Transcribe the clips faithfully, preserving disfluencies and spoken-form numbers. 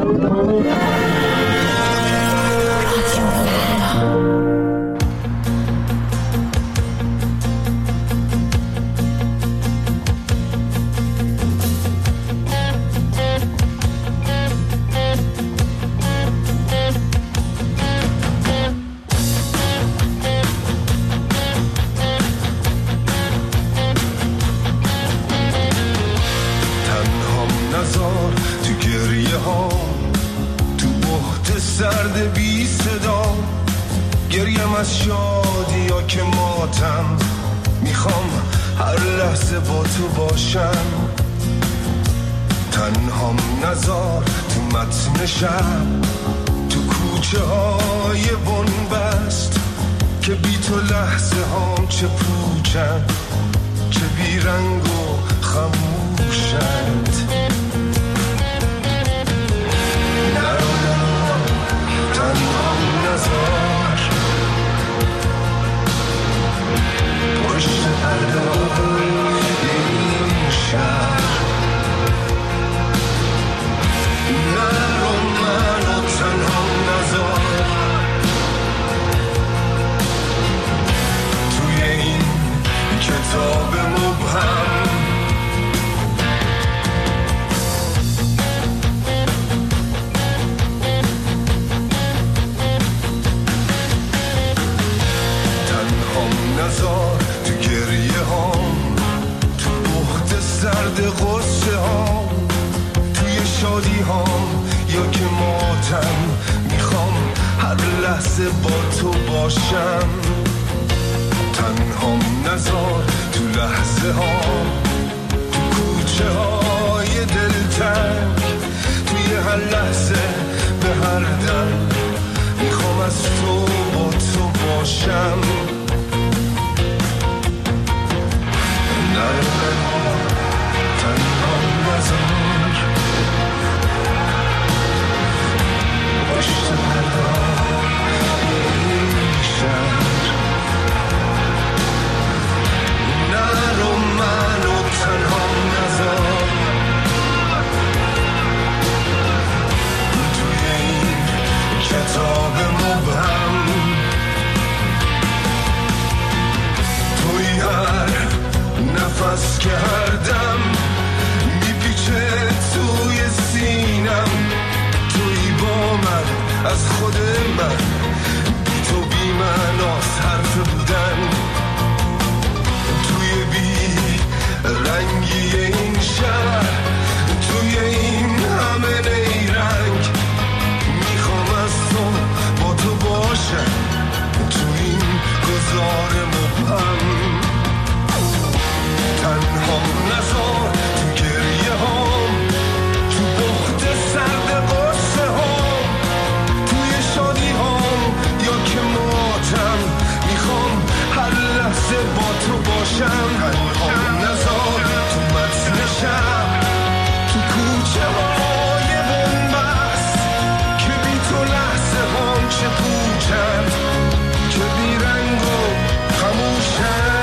سرد بی صدا گریم از شادی ها که ماتم میخوام هر لحظه با تو باشم تنهام نزار تو متن شب تو کوچه های بنبست که بی تو لحظه هام چه پوچن چه بی رنگ و خموشند تنهام نزار پشت پرده‌های این شهر نرو منو تنهام نزار توی این کتاب مبهم نزار تو گریه هام تو بخت سرد غصه هام توی شادی هام یا که ماتم میخوام هر لحظه با تو باشم تنهام نزار تو لحظه هام تو کوچه های دلتنگ توی هر لحظه به هر دم میخوام از تو با تو باشم تنهام نزار پشت پرده‌های این شهر نرو منو تنهام نزار توی این کتاب مبهم توی هر نفس که هر دم میپیچه توی سینم توی با من از خود من بی تو بی معناست حرف بودن توی بی رنگی این شهر توی این همه نیرنگ میخوام از تو با تو باشم توی این گذار مبهم تنهام نزار تو گریه هام تو بخت سرد غصه هام توی شادی هام یا که ماتم میخوام هر لحظه با تو باشم تنهام نزار تو متن شب تو کوچه های بنبست که بی تو لحظه هام چه پوچن که بی رنگ و خموشن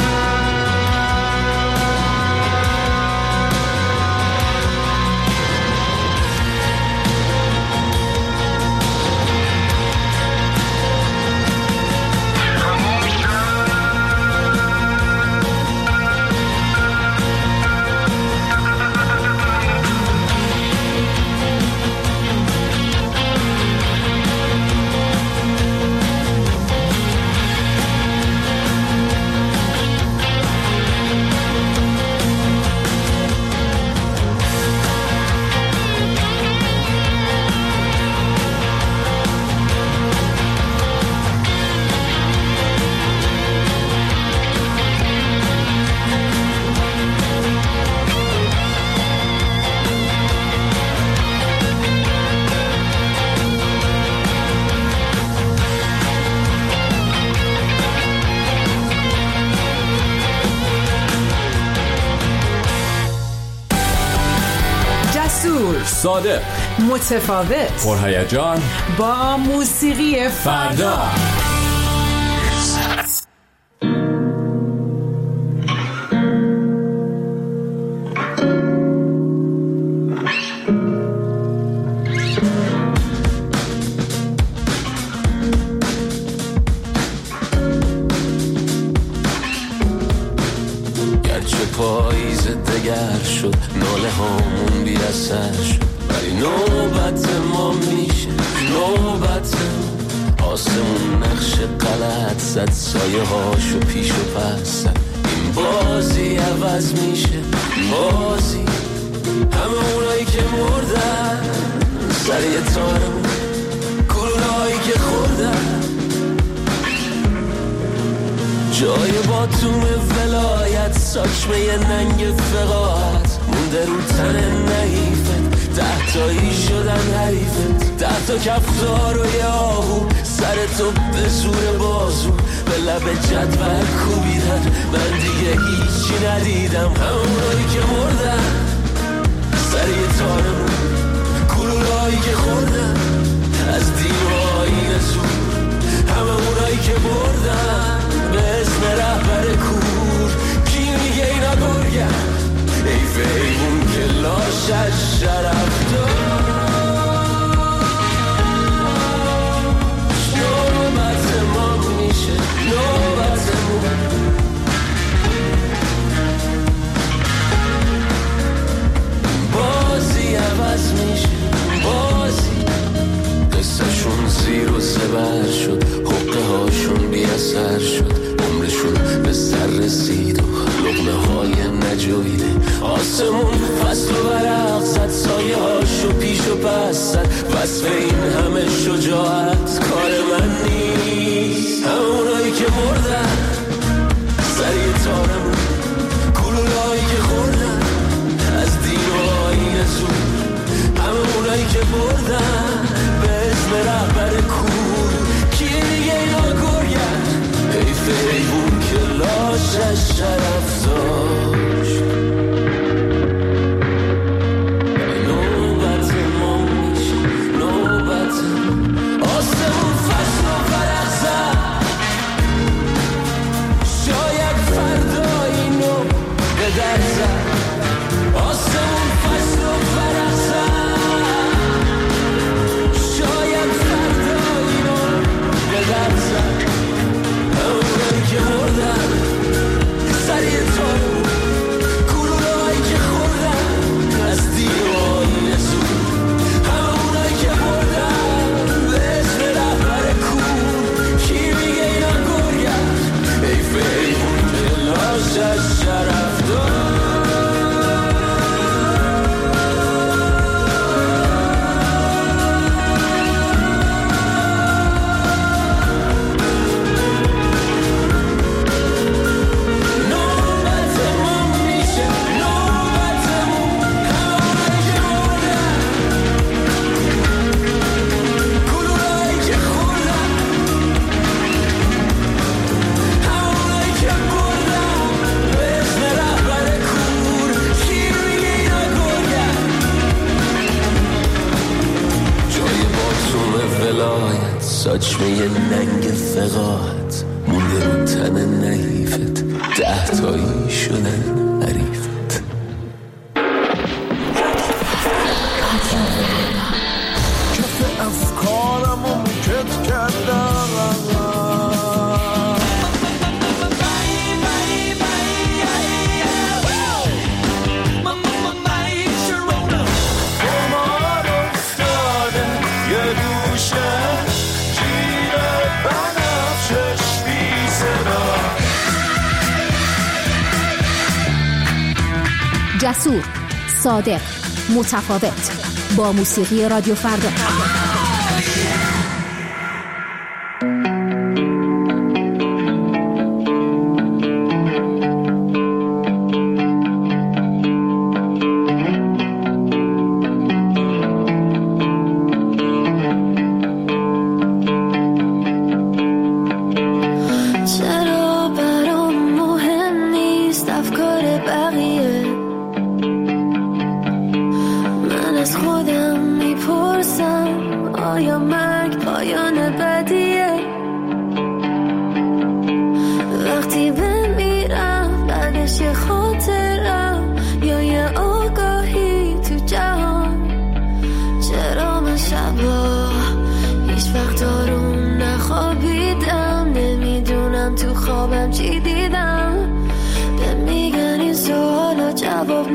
صادق، متفاوت، پرهیجان، با موسیقی فردا. نوبتم آسمون نقش غلط زد سایه هاشو پیش و پس زد این بازی عوض میشه بازی همه اونایی که مردن سر یه تارمون گلولایی که خوردن جای باتوم ولایت ساچمه یه ننگ فقاعت مونده رو تن نحیفت ده تایی شدن حریفت ده تا کفتار و یه آهو سر تو به زور بازو به لب جدول کوبیدن من دیگه هیچی ندیدم همونایی که مردن سر یه تارمون گلولایی که خوردن از دین و آیین زور همه اونایی که بردن به اسم رهبر کور کی میگه اینا گرگن حیف حیوون که لاشش شرف داشت نوبت ما میشه نوبتمون بازی عوض میشه بازی قصهشون زیر و زبر شد حقه هاشون بی اثر شد عمرشون به سر رسید و لقمه های نجویده آسمون فصل و برق زد سایه هاشو پیش و پس زد وصف این همه شجاعت کار من نیست همونایی که مردن سری تارمون گلولایی که خوردن از دین و آیین زور همونایی که بردن به اسم رهبر کور کی دیگه اینا گرگن حیف حیوون که لاشش شرف داشت نوبت ما میشه نوبت آسمون فصل و فرق زد شاید فردا اینو به در زد آسمون فصل و فرق زد شاید فردا اینو به در زد همونایی که مردن سری تارو گلولایی که خوردن از دیر و آیین زور همونایی که مردن به اسم رهبر کور کی میگه اینا گرگن حیف حیوون که لاشش شرف داشت ساچمه یه ننگ فقاعت مونده رو تن نحیفت ده تایی شدن حریفت کف افکارم و موکت کردم جسور، صادق، متفاوت با موسیقی رادیو فردا.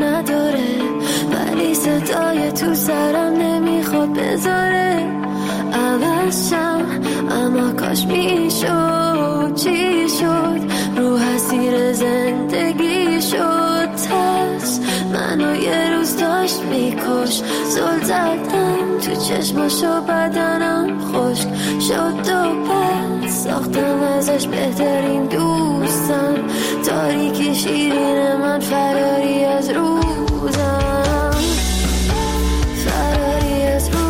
صدای تو سرم نمیخواد بذاره عوضشم، اما کاش میشد چی شد، رو حسیر زندگی شد ترس منو یه روز داشت میکش، زل زدم تو چشماشو بدنم خشک شد و پس ساختم ازش بهترین دوستم، تاریکی شیرین من فراری از روزم، فراری از روزم.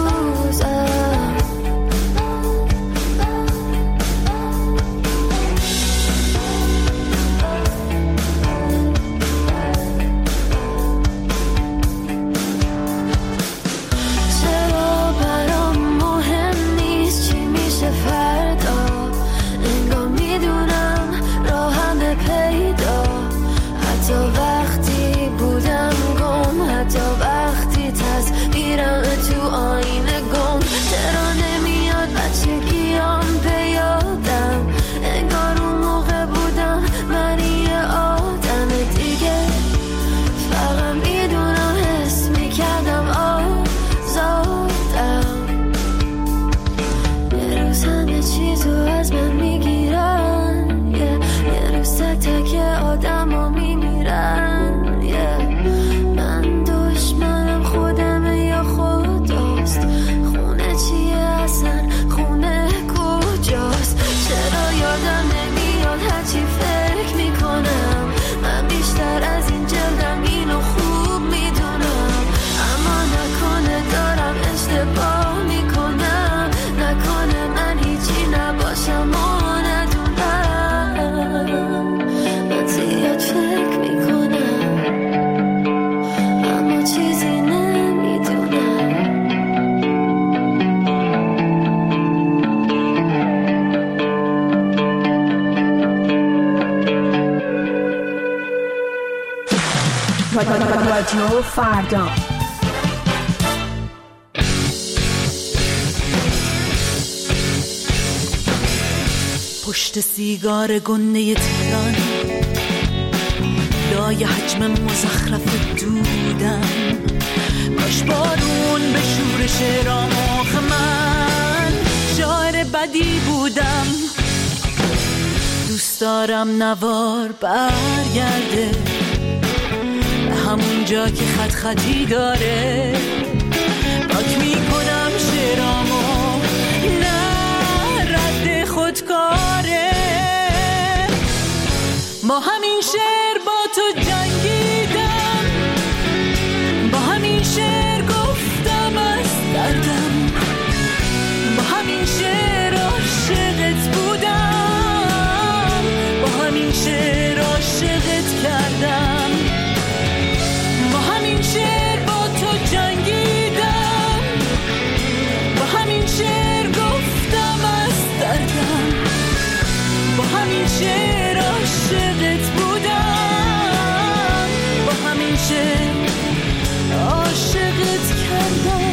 رادیو فردا. پشت سیگار گنده تهران، لای حجم مزخرف دودم، کاش بارون به شورش رامخ من، شاعر بدی بودم. دوست دارم نوار برگرده همون جا که خط خطی داره، پاک میکنم شعرامو، نه رد خودکاره. با همین شعر با تو جنگیدم، با همین شعر گفتم از دردم، با همین شعر عاشقت بودم، با همین شعر عاشقت کردم، با همین شعر با تو جنگیدم، با همین شعر گفتم از دردم، با همین شعر عاشقت بودم، با همین شعر عاشقت کردم.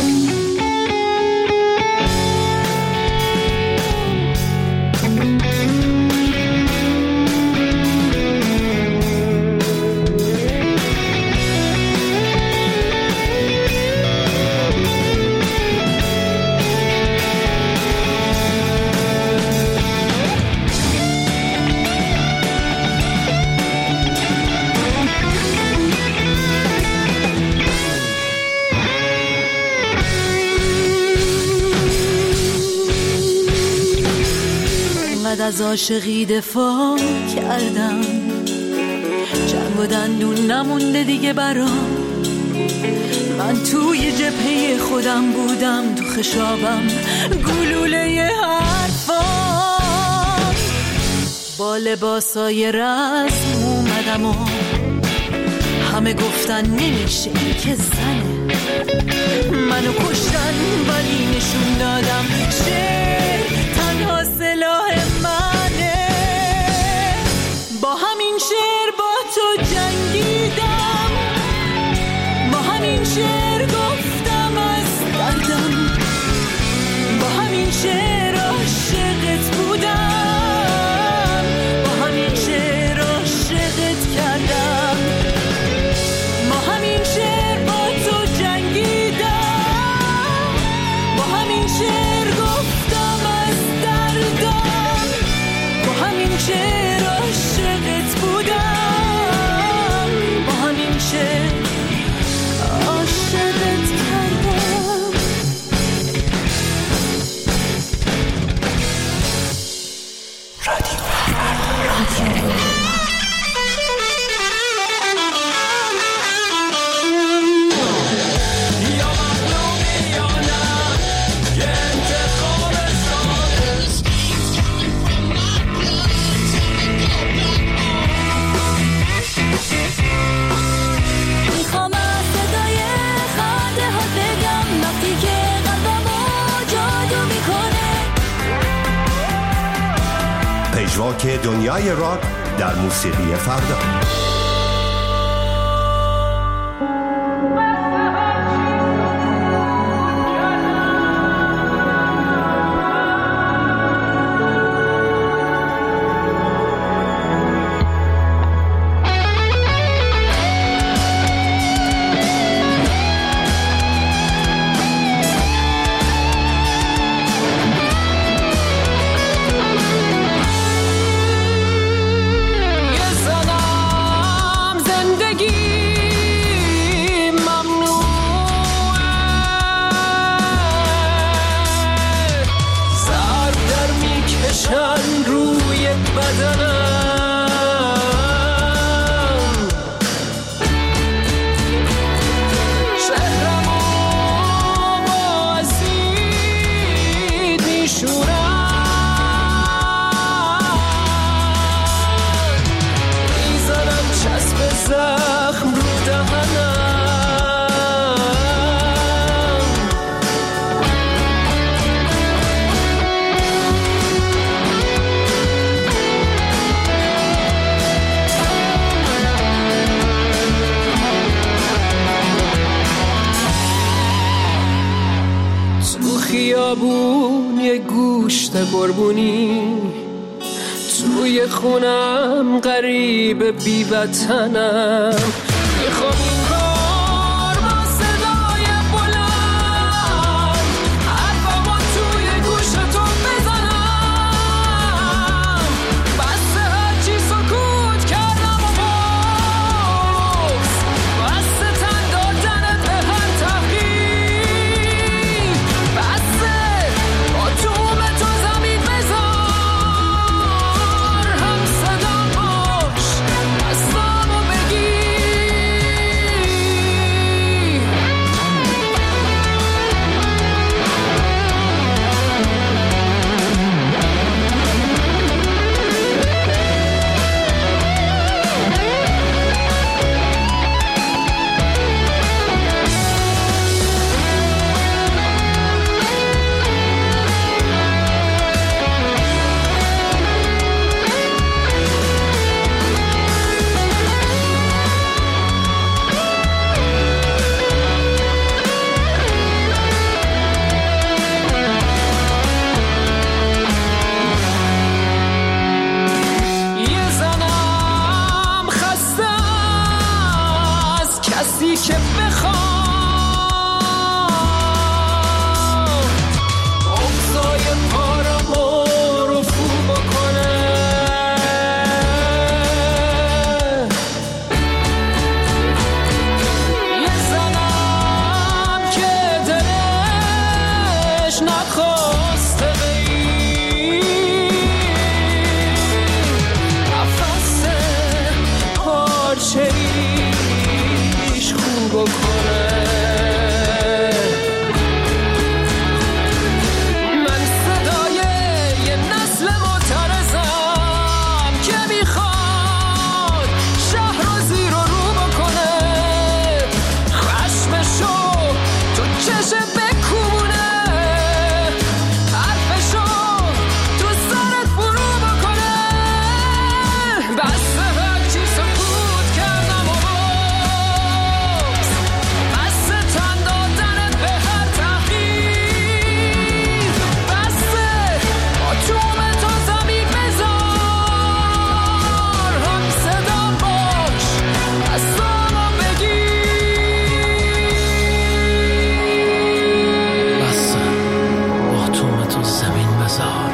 از عاشقی دفاع کردم، جنگ و دندون نمونده دیگه برام، من توی جبهه خودم بودم، تو خشابم گلوله حرفام، با لباسای رسم اومدم و همه گفتن نمیشه این که زنه، منو کشتن ولی نشون دادم شعر تنها سلاح منه. با همین شعر با تو جنگیدم، با همین شعر گفتم از دردم، با همین شعر عاشقت بودم، با همین شعر عاشقت کردم، با همین شعر با تو جنگیدم، پژواک دنیای راک در موسیقی فردا. خیابون یه گوشت قربونی، توی خونم غریب بی وطنم، میخوام این بار با صدای بلند حرفمو توی گوشتون بزنم، بسته هرچی سکوت کردم و باز بسته تن دادنت به هر تحقیر، بسته با دوم تو زمین بذار، هم صدام باش دستامو بگیر. یه زنم خسته از کسی که بخواد اوضاع پارمو رفو بکنه، یه زنم که دلش نخواسته پارچه‌ایش خوب کنه، من صدای یه نسل معترضم که میخواد شهر رو زیر و رو بکنه، خشمشو تو چشم بکونه، حرفشو تو سرت فرو بکنه، بسته هرچی سکوت کردم و باز بسته تن دادنت به هر تحقیر، بسته با توم تو زمین بذار، هم صدام باش دستامو بگیر. بسه با توم تو زمین بذار،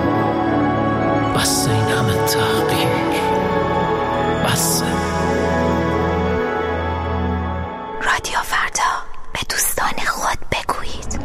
بسه این همه تحقیر، بسه. رادیو فردا، به دوستان خود بگویید.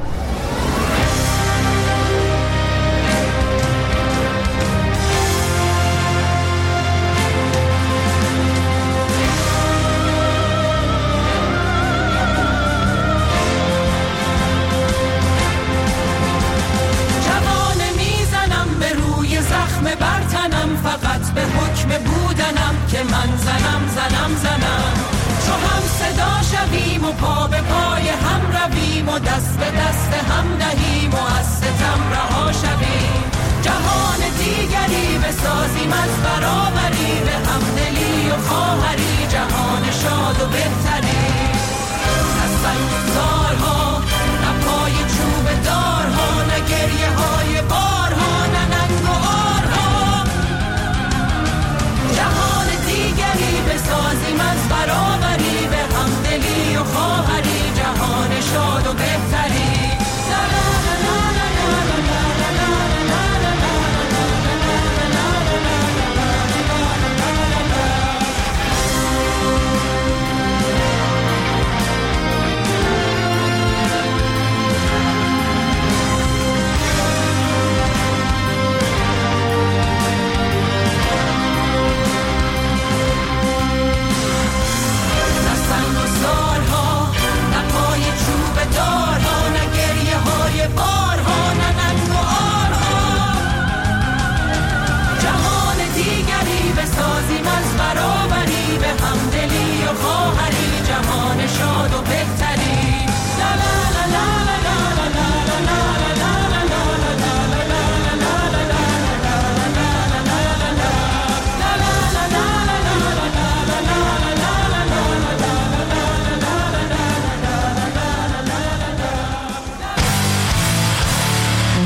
جوانه میزنم به روی زخم برتنم، فقط به حکم بودنم که من زنم زنم زنم، چو هم صدا شویم و پا به پای هم رویم و دست به دست هم دهیم و از ستم رها شویم، جهان دیگری بسازیم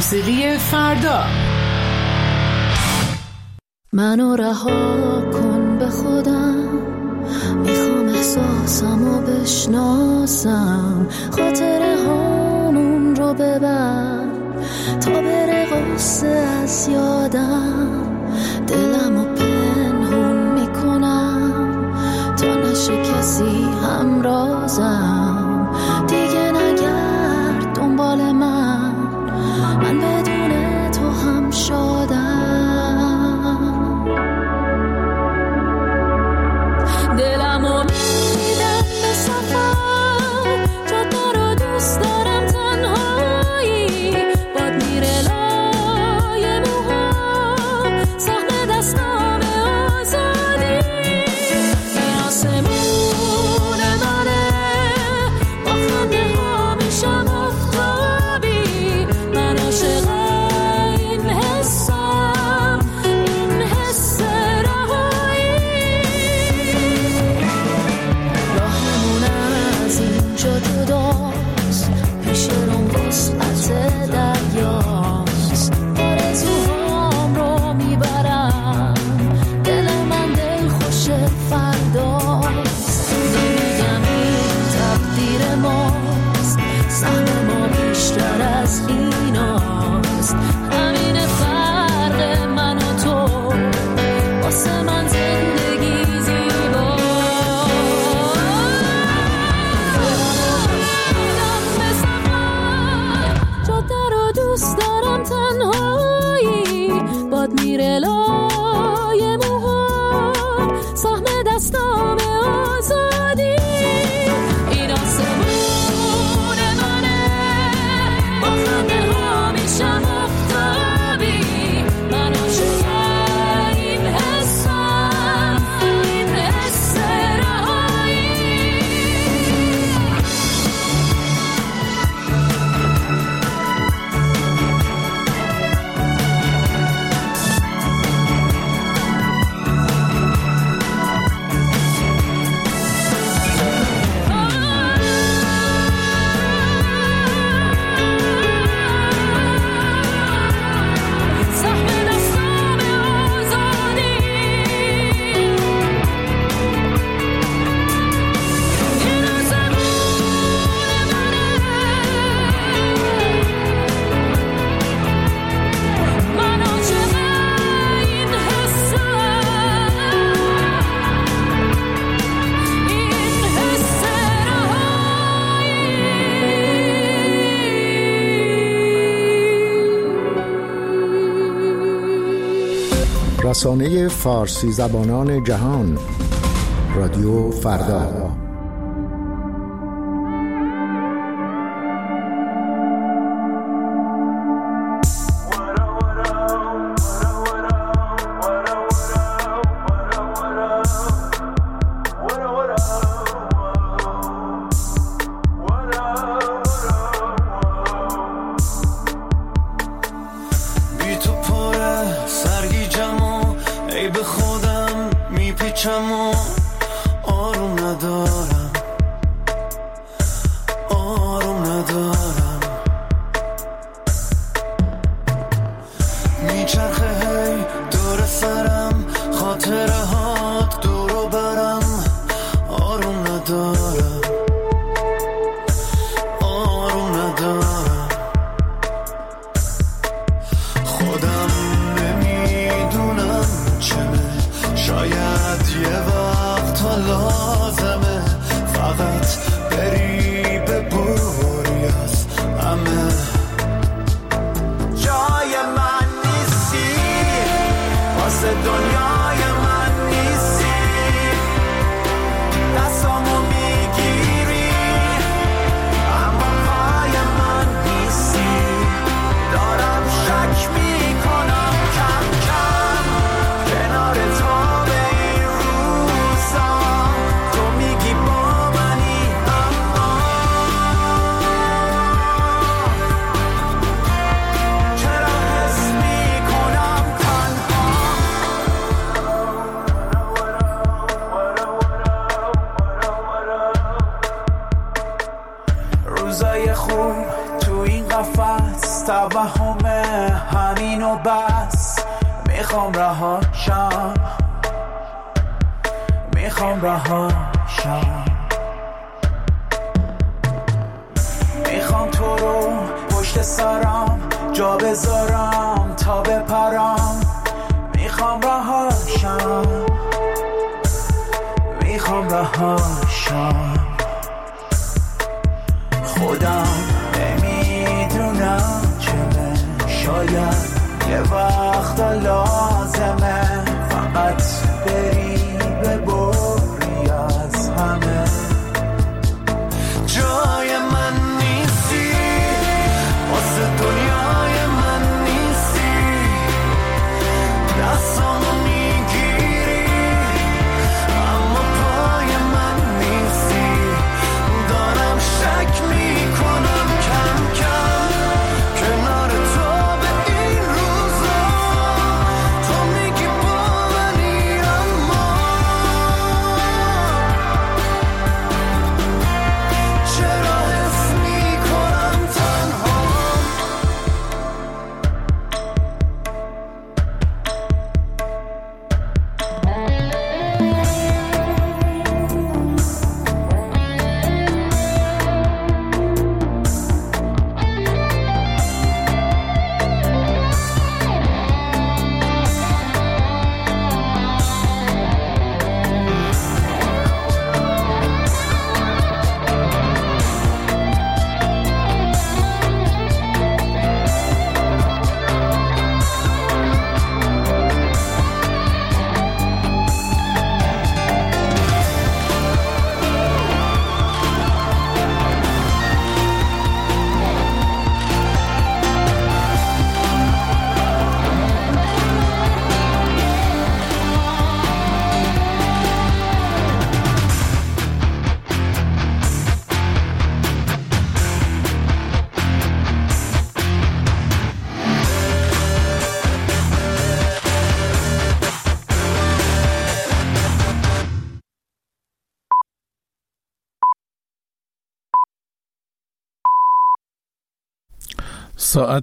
موسیقی فردا. منو رها کن به خودم، میخوام احساسمو بشناسم، خاطره هامون رو ببر تا بره غصه از یادم، دلمو پنهون میکنم تا نشه کسی همرازم، دیگه نگرد دنبال من، من بدون تو هم شادم. دلمو میدم به سفر، جاده رو دوست دارم تنهایی، باد میره لای موهام، سهم دستام آزادی، این آسمون منه، با خنده ها میشم آفتابی، من عاشق این حسم، این حس رهایی. راهمون از اینجا جداست، پیش روم وسعت دریاست، آرزوهام رو میبرم، دل من دل خوش فرداست، نمیگم این تقدیر ماست، سهم ما بیشتر از ایناست، همین فرق من و تو، واسه من زندگی زیباست. میرم به سفر، جاده رو دوست دارم تنهایی، باد میره لای موهام، سهم دستام آزادی، این آسمون منه، با خنده ها میشم آفتابی، من عاشق این حسم، این حس رهایی. سهم دستام آزادی، این آسمون منه، من عاشق این حسم، این حس رهایی. رسانه فارسی زبانان جهان، رادیو فردا. بی تو پره سرگیجم و ای به خودم میپیچم و آروم ندارم، آروم ندارم، میچرخه هی دور سرم، خاطره هات دورو برم، آروم ندارم، آروم ندارم، خودم نمیدونم چمه، شاید یه وقت توهم همین و بس، میخوام رهاشم، میخوام رهاشم، میخوام تو رو پشت سرم جا بذارم تا بپرم، میخوام رهاشم، میخوام رهاشم. خودم نمیدونم چه، شاید یه وقت لازمه فقط بری ببری از همه. جای من نیستی، واسه دنیای من نیستی، دستامو میگیری اما پای من نیستی. دارم شک میکنم کم کم کنار تو به این روزا، تو میگی با منی اما چرا حس میکنم تنها. ساعت